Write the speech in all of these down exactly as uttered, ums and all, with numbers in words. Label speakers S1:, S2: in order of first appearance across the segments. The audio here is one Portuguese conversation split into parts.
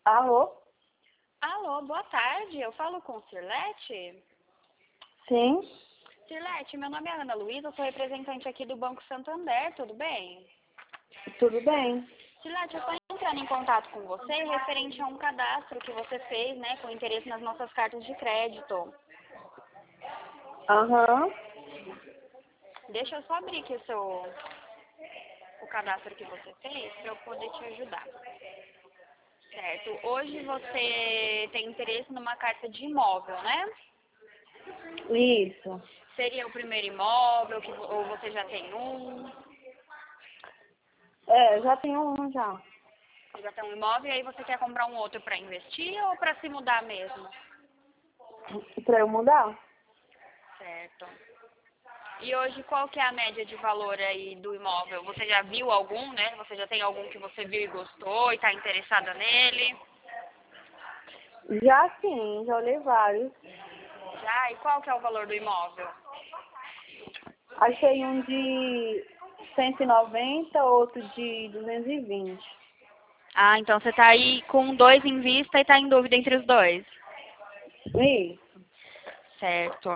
S1: Alô?
S2: Alô, boa tarde. Eu falo com Cirlete?
S1: Sim,
S2: Cirlete, meu nome é Ana Luísa, eu sou representante aqui do Banco Santander, tudo bem?
S1: tudo bem.
S2: Cirlete, eu estou entrando em contato com você referente a um cadastro que você fez, né, com interesse nas nossas cartas de crédito.
S1: Aham.
S2: Deixa eu só abrir aqui o seu, o cadastro que você fez para eu poder te ajudar. Certo. Hoje você tem interesse numa carta de imóvel, né?
S1: Isso.
S2: Seria o primeiro imóvel, que, ou você já tem um?
S1: É, já tenho um já.
S2: Você já tem um imóvel e aí você quer comprar um outro para investir ou para se mudar mesmo?
S1: Pra eu mudar?
S2: Certo. E hoje qual que é a média de valor aí do imóvel? Você já viu algum, né? Você já tem algum que você viu e gostou e está interessada nele?
S1: Já sim, já olhei vários.
S2: Já? E qual que é o valor do imóvel?
S1: Achei um de cento e noventa, outro de duzentos e vinte.
S2: Ah, então você está aí com dois em vista e está em dúvida entre os dois.
S1: Isso.
S2: Certo.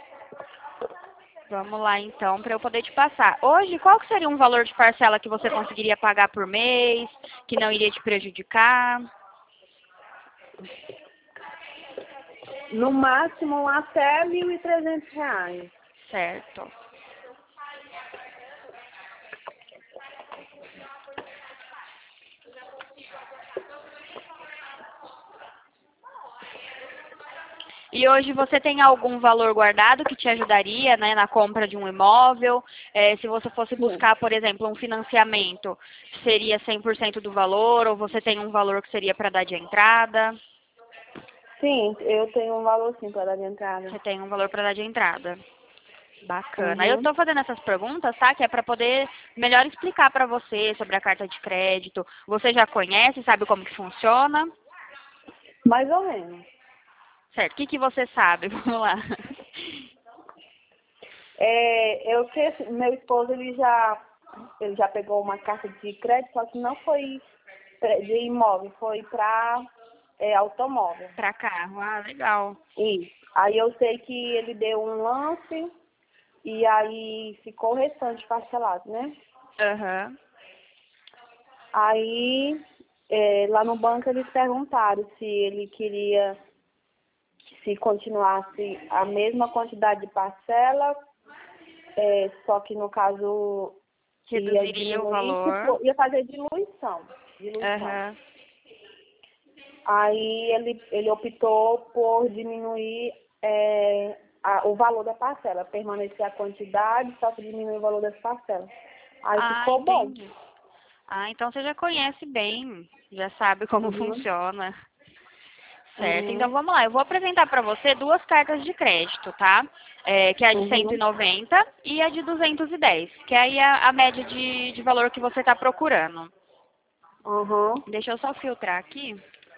S2: Vamos lá então, para eu poder te passar. Hoje, qual que seria um valor de parcela que você conseguiria pagar por mês, que não iria te prejudicar?
S1: No máximo até mil e trezentos reais.
S2: Certo. E hoje você tem algum valor guardado que te ajudaria, né, na compra de um imóvel? É, se você fosse
S1: Sim.
S2: buscar, por exemplo, um financiamento, seria cem por cento do valor ou você tem um valor que seria para dar de entrada?
S1: Sim, eu tenho um valor sim para dar de entrada.
S2: Você tem um valor para dar de entrada. Bacana. Eu
S1: Uhum.
S2: estou fazendo essas perguntas, tá? Que é para poder melhor explicar para você sobre a carta de crédito. Você já conhece, sabe como que funciona?
S1: Mais ou menos.
S2: Certo. O que que você sabe? Vamos lá.
S1: É, eu sei, assim, meu esposo ele já, ele já pegou uma carta de crédito, só que não foi pra- de imóvel, foi para automóvel.
S2: Para carro. Ah, legal.
S1: Isso. Aí eu sei que ele deu um lance e aí ficou o restante parcelado, né?
S2: Aham.
S1: Aí é, lá no banco eles perguntaram se ele queria, se continuasse a mesma quantidade de parcela, é, só que no caso ia
S2: Reduziria o
S1: diminuir,
S2: valor.
S1: tipo, ia fazer diluição, diluição.
S2: Aham.
S1: Aí ele, ele optou por diminuir é, a- o valor da parcela, permanecer a quantidade, só que diminuir o valor das parcelas. Aí
S2: Ah,
S1: ficou bom.
S2: entendi. Ah, então você já conhece bem, já sabe como
S1: Uhum,
S2: funciona. Certo, então
S1: uhum,
S2: vamos lá. Eu vou apresentar para você duas cartas de crédito, tá? É, que é a de cento e
S1: uhum,
S2: noventa e a de duzentos e dez, que é aí a, a média de, de valor que você está procurando.
S1: uhum.
S2: Deixa eu só filtrar aqui.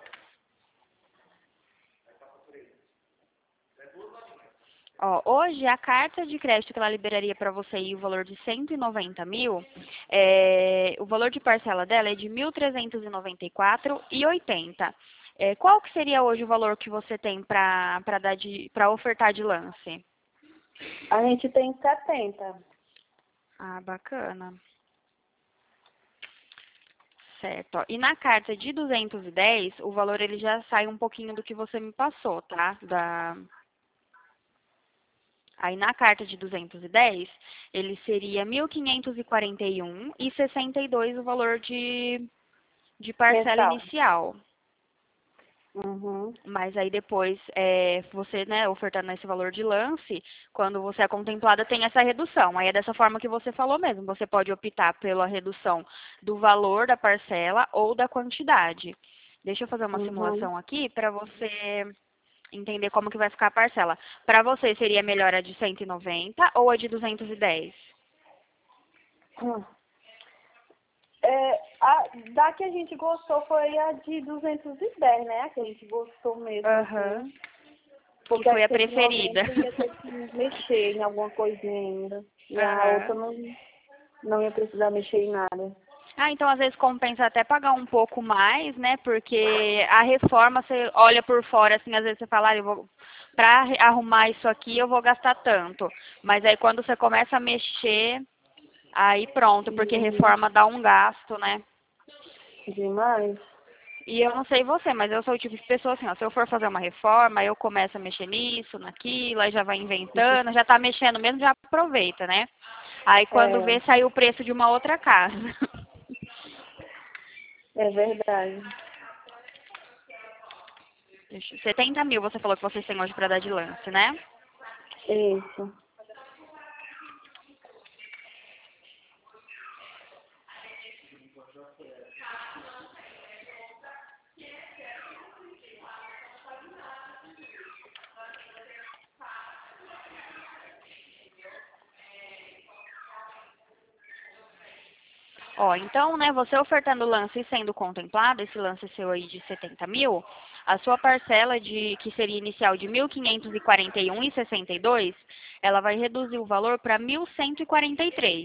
S2: Ó, hoje a carta de crédito que ela liberaria para você aí o valor de cento e noventa mil, é, o valor de parcela dela é de mil trezentos e noventa e quatro reais e oitenta. É, qual que seria hoje o valor que você tem para para dar de para ofertar de lance?
S1: A gente tem setenta.
S2: Ah, bacana. Certo. Ó. E na carta de duzentos e dez, o valor ele já sai um pouquinho do que você me passou, tá? Da... Aí na carta de duzentos e dez, ele seria mil quinhentos e quarenta e um reais e sessenta e dois o valor de, de parcela
S1: Mensal.
S2: inicial.
S1: Uhum,
S2: Mas aí depois, é, você, né, ofertando esse valor de lance, quando você é contemplada, tem essa redução. Aí é dessa forma que você falou mesmo. Você pode optar pela redução do valor da parcela ou da quantidade. Deixa eu fazer uma
S1: uhum.
S2: simulação aqui para você entender como que vai ficar a parcela. Para você, seria melhor a de cento e noventa ou a de duzentos e dez?
S1: Hum. É, a, da que a gente gostou foi a de duzentos e dez, né? A que a gente gostou mesmo,
S2: Aham.
S1: assim.
S2: Que
S1: Porque a
S2: foi
S1: de
S2: a
S1: cento e
S2: preferida.
S1: noventa ia ter que mexer em alguma coisinha ainda. E a outra
S2: Aham.
S1: não, não ia precisar mexer em nada.
S2: Ah, então às vezes compensa até pagar um pouco mais, né? Porque a reforma, você olha por fora, assim, às vezes você fala, ah, eu vou, pra arre- arrumar isso aqui eu vou gastar tanto. Mas aí quando você começa a mexer, aí pronto, porque
S1: Uhum.
S2: reforma dá um gasto, né?
S1: Demais.
S2: E eu não sei você, mas eu sou o tipo de pessoa assim, ó, se eu for fazer uma reforma, eu começo a mexer nisso, naquilo, aí já vai inventando, já tá mexendo mesmo, já aproveita, né? Aí quando
S1: É,
S2: vê, saiu o preço de uma outra casa.
S1: é verdade.
S2: Deixa- setenta mil você falou que vocês têm hoje pra dar de lance, né?
S1: Isso.
S2: Ó, então, né, você ofertando o lance e sendo contemplado, esse lance seu aí de setenta mil, a sua parcela de, que seria inicial de mil quinhentos e quarenta e um e sessenta e dois, ela vai reduzir o valor para mil cento e quarenta e três.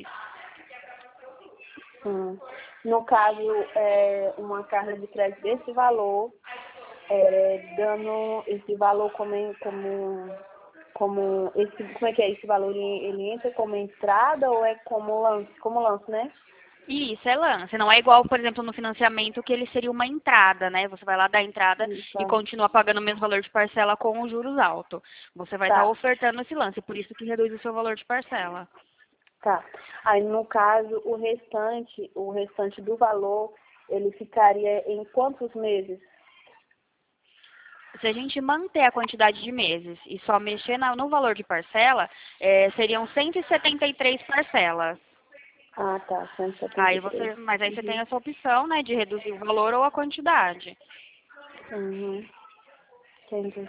S1: Hum. No caso, é, uma carta de crédito desse valor, é, dando esse valor como, como, como esse, como é que é esse valor? Ele, ele entra como entrada ou é como lance? Como lance, né?
S2: E isso é lance, não é igual, por exemplo, no financiamento que ele seria uma entrada, né? Você vai lá dar a entrada e
S1: Isso.
S2: continua pagando o mesmo valor de parcela com os juros altos. Você vai estar
S1: Tá,
S2: ofertando esse lance, por isso que reduz o seu valor de parcela.
S1: tá. Aí no caso, o restante, o restante do valor, ele ficaria em quantos meses?
S2: Se a gente manter a quantidade de meses e só mexer na- no valor de parcela, eh, seriam cento e setenta e três parcelas.
S1: Ah, tá, cento e setenta
S2: Aí
S1: e três.
S2: você, mas aí você tem
S1: Uhum.
S2: essa opção, né, de reduzir o valor ou a quantidade.
S1: Uhum. Entendi.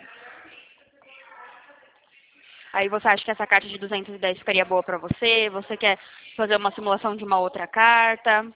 S2: Aí você acha que essa carta de duzentos e dez ficaria boa para você? Você quer fazer uma simulação de uma outra carta?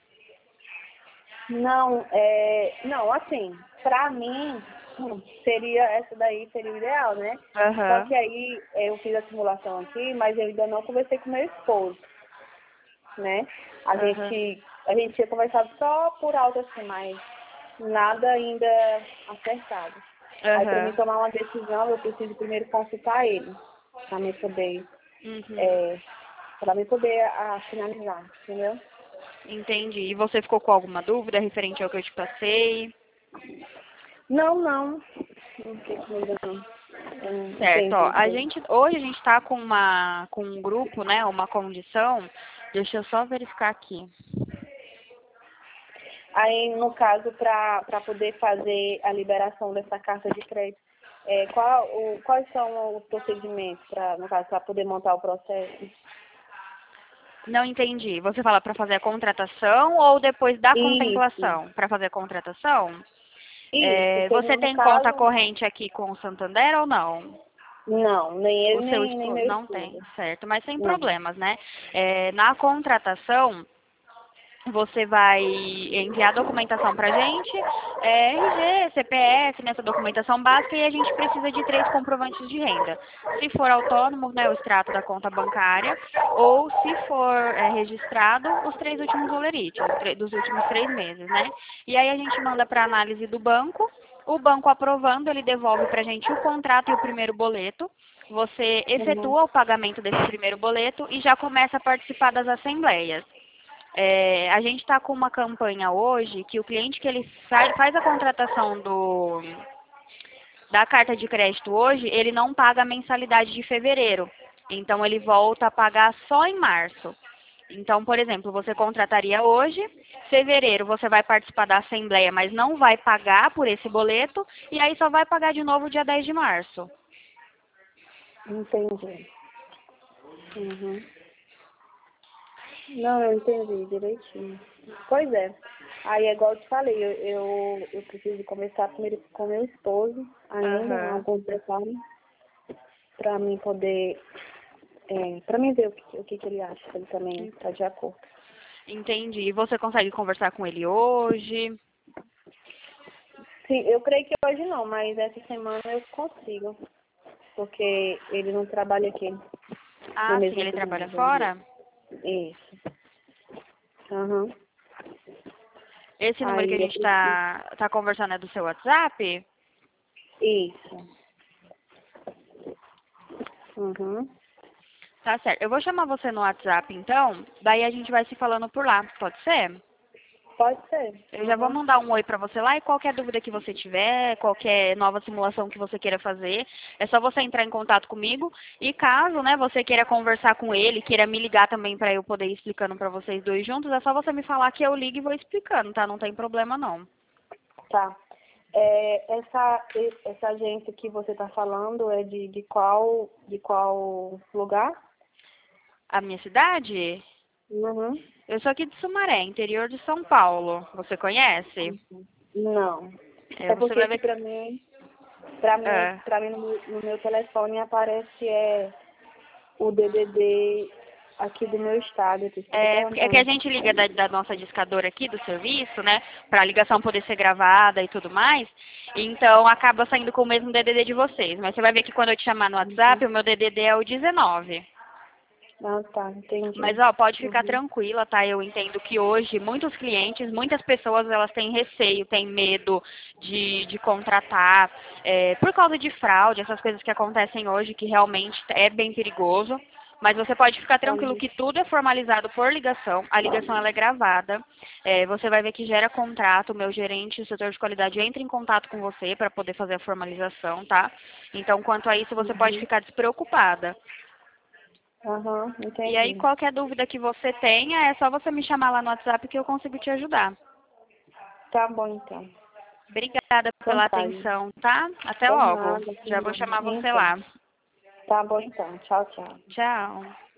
S1: Não, é, não, assim, pra mim, hum, seria, essa daí seria o ideal, né? Só
S2: Aham,
S1: que aí é, eu fiz a simulação aqui, mas eu ainda não conversei com meu esposo, né? A
S2: aham,
S1: gente, a gente tinha conversado só por alto assim, mas nada ainda acertado. Aí para mim
S2: aham.
S1: tomar uma decisão, eu preciso primeiro consultar ele, para mim poder,
S2: Uhum.
S1: é, para mim poder a, finalizar, entendeu?
S2: Entendi. E você ficou com alguma dúvida referente ao que eu te passei?
S1: Não, não, não fiquei com dúvida, não. Eu
S2: Certo, ó,
S1: entendi
S2: a
S1: tudo.
S2: gente, hoje a gente está com uma, com um grupo, né, uma condição, deixa eu só verificar aqui.
S1: Aí, no caso, para poder fazer a liberação dessa carta de crédito, é, qual, o, quais são os procedimentos, pra, no caso, para poder montar o processo?
S2: Não entendi. Você fala para fazer a contratação ou depois da
S1: Isso,
S2: contemplação? Para fazer a contratação?
S1: isso,
S2: É,
S1: porque
S2: você
S1: no
S2: tem conta
S1: caso,
S2: corrente aqui com o Santander ou não?
S1: não, nem
S2: O
S1: ele,
S2: seu
S1: nem, nem
S2: esposo
S1: meu
S2: não tem,
S1: esposo.
S2: certo? Mas sem
S1: Não.
S2: problemas, né? É, na contratação, você vai enviar a documentação para a gente, é, R G, C P F, nessa documentação básica, e a gente precisa de três comprovantes de renda. Se for autônomo, né, o extrato da conta bancária, ou se for é, registrado, os três últimos olerites, os tre- dos últimos três meses, né? E aí a gente manda para análise do banco, o banco aprovando, ele devolve para a gente o contrato e o primeiro boleto. Você
S1: Uhum.
S2: efetua o pagamento desse primeiro boleto e já começa a participar das assembleias. É, a gente está com uma campanha hoje que o cliente que ele sai- faz a contratação do, da carta de crédito hoje, ele não paga a mensalidade de fevereiro. Então ele volta a pagar só em março. Então, por exemplo, você contrataria hoje, fevereiro você vai participar da assembleia, mas não vai pagar por esse boleto, e aí só vai pagar de novo dia dez de março.
S1: Entendi. Uhum. Não, eu entendi direitinho. Pois é. Aí, é igual eu te falei, eu, eu, eu preciso conversar primeiro com meu esposo ainda,
S2: Aham.
S1: alguns detalhes, para mim poder, é, para mim ver o que, o que, que ele acha, se ele também está de acordo.
S2: Entendi. E você consegue conversar com ele hoje?
S1: Sim, eu creio que hoje não, mas essa semana eu consigo, porque ele não trabalha aqui na
S2: Ah, sim,
S1: mesma
S2: ele
S1: cidade,
S2: trabalha
S1: vamos dizer.
S2: fora?
S1: Isso. Aham.
S2: Esse número que a
S1: Aí eu
S2: gente
S1: preciso.
S2: tá, tá conversando é do seu WhatsApp?
S1: Isso. Uhum.
S2: Tá certo. Eu vou chamar você no WhatsApp, então, daí a gente vai se falando por lá, pode ser?
S1: Pode ser.
S2: Eu já vou
S1: Uhum.
S2: mandar um oi pra você lá e qualquer dúvida que você tiver, qualquer nova simulação que você queira fazer, é só você entrar em contato comigo. E caso, né, você queira conversar com ele, queira me ligar também pra eu poder ir explicando pra vocês dois juntos, é só você me falar que eu ligo e vou explicando, tá? Não tem problema não.
S1: Tá. É, essa, e- essa agência que você está falando é de, de qual de qual lugar?
S2: A minha cidade?
S1: Uhum.
S2: Eu sou aqui de Sumaré, interior de São Paulo. Você conhece?
S1: Não.
S2: É,
S1: É
S2: você
S1: porque
S2: vai
S1: aqui
S2: ver.
S1: para mim, para mim,
S2: É.
S1: para mim no, meu no meu telefone aparece é o D D D aqui do meu estado. Eu estou
S2: É, é que a
S1: perguntando.
S2: gente liga da, da nossa discadora aqui do serviço, né? Para a ligação poder ser gravada e tudo mais. Então acaba saindo com o mesmo D D D de vocês. Mas você vai ver que quando eu te chamar no WhatsApp, o meu D D D é o dezenove.
S1: Ah, tá,
S2: Mas,
S1: entendi.
S2: ó, pode ficar
S1: Uhum.
S2: tranquila, tá? Eu entendo que hoje muitos clientes, muitas pessoas, elas têm receio, têm medo de, de contratar, é, por causa de fraude, essas coisas que acontecem hoje, que realmente é bem perigoso. Mas você pode ficar tranquilo
S1: Entendi.
S2: que tudo é formalizado por ligação. A ligação ela é gravada. É, você vai ver que gera contrato. O meu gerente, o setor de qualidade, entra em contato com você para poder fazer a formalização, tá? Então, quanto a isso, você pode
S1: Uhum.
S2: ficar despreocupada.
S1: Aham,
S2: E aí,
S1: entendi.
S2: qualquer dúvida que você tenha, é só você me chamar lá no WhatsApp que eu consigo te ajudar.
S1: Tá bom, então.
S2: Obrigada
S1: Então
S2: pela
S1: tá, gente.
S2: atenção, tá? Até
S1: Por
S2: logo.
S1: nada, por
S2: Já vou
S1: nada.
S2: chamar você
S1: Então.
S2: lá.
S1: Tá bom, então. Tchau, tchau.
S2: Tchau.